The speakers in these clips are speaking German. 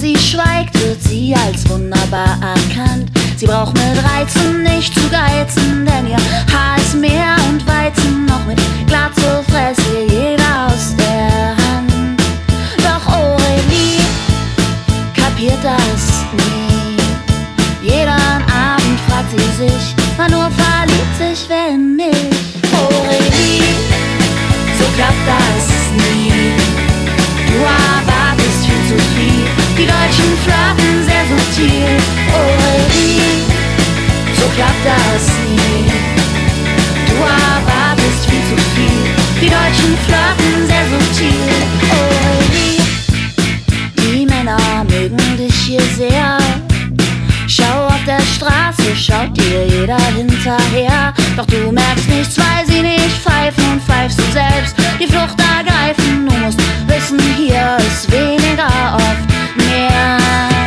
sie schweigt, wird sie als wunderbar erkannt. Sie braucht mit Reizen nicht zu geizen, denn ihr Haar ist Meer und Weizen. Noch mit Glatze fräst ihr jeder aus der Hand. Doch Aurelie kapiert das nie. Jeden Abend fragt sie sich, wann nur verliebt sich wer in mich. Aurelie, so klappt das nie. Du erwartest viel zu viel, die Deutschen flirten sehr subtil. Aurelie, so klappt das nie. Du erwartest viel zu viel, die Deutschen flirten sehr subtil. Aurelie, die Männer mögen dich hier sehr. Schau auf der Straße, schaut dir jeder hinterher. Doch du merkst nichts, weil sie nicht pfeifen und pfeifst du selbst die Flucht ergreifen. Du musst wissen, hier ist weniger oft mehr.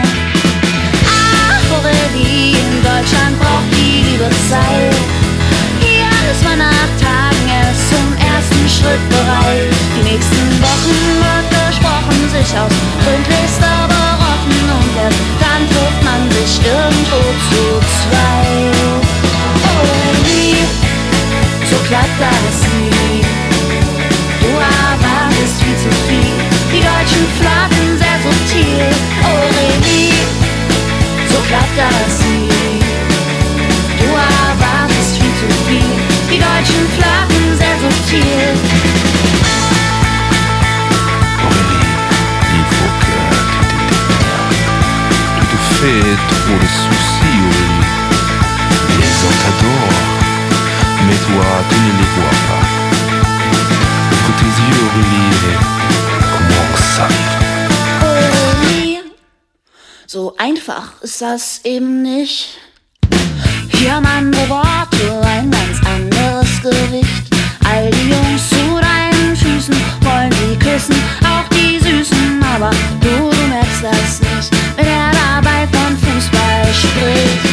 Ach, Aurelie, in Deutschland braucht die Liebe Zeit. Hier ist man nach Tagen erst zum ersten Schritt bereit. Die nächsten Wochen wird gesprochen, sich aus gründlichster beroffen. Und erst dann trifft man sich irgendwo zu zweit. Aurelie, so klappt das nie. Du erwartest viel zu viel, die Deutschen flirten sehr subtil. Aurelie, so klappt das nie. Du erwartest viel zu viel, die Deutschen flirten sehr subtil. Aurélie, il faut que tu t'éteignes. Tu te fais trop de soucis, Aurélie. Les gens t'adorent, mais toi, tu ne les vois pas. Ouvre tes yeux, Aurélie, et commence à vivre. Aurelie, so einfach ist das eben nicht. Hier haben andere Worte, ein ganz anderes Gewicht. All die Jungs zu deinen Füßen wollen sie küssen, auch die Süßen. Aber du merkst das nicht, wenn er dabei von Fußball spricht.